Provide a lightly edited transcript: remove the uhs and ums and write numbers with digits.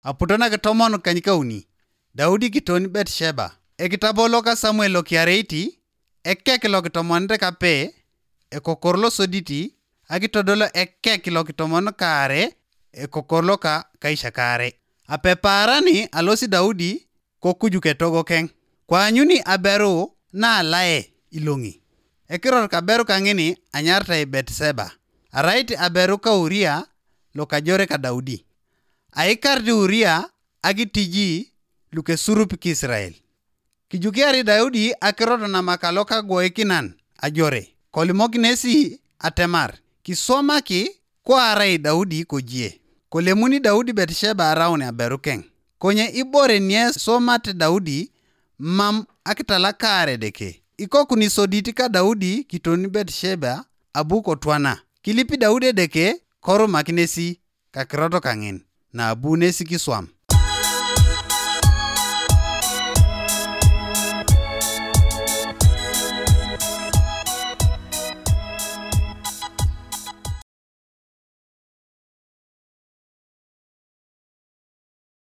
aputona ke tomon kanyikauni. Daudi kitoni Betsheba. E kitabo loka Samuel lo kiareiti. Ekek lo kitomon kape. E kokorlo soditi. Agitodolo ekek lo kitomon kare. E kokorlo ka kaisha kare. Ape parani alosi Daudi kokujuke togo keng. Kwa anyuni aberu na alae ilongi. Ekiror kaberu kangini anyarta e Betsheba. Araiti aberu ka Uria lo kajore ka Daudi. Aikar di Uria agitiji luke surup ki Israel. Kijukiari Daudi akirodo na makaloka goekinan ajore. Kolimoki nesi atemar. Kisoma ki kwa arai Daudi kojie. Kolemuni Daudi Betsheba araune aberu keng. Konye ibore nye somate Daudi mam akitala kare deke. Iko kunisoditi ka Daudi kitoni Betsheba abu kotwana. Kilipi Daudi deke koro makinesi kakiroto kangin na abu nesi kiswam.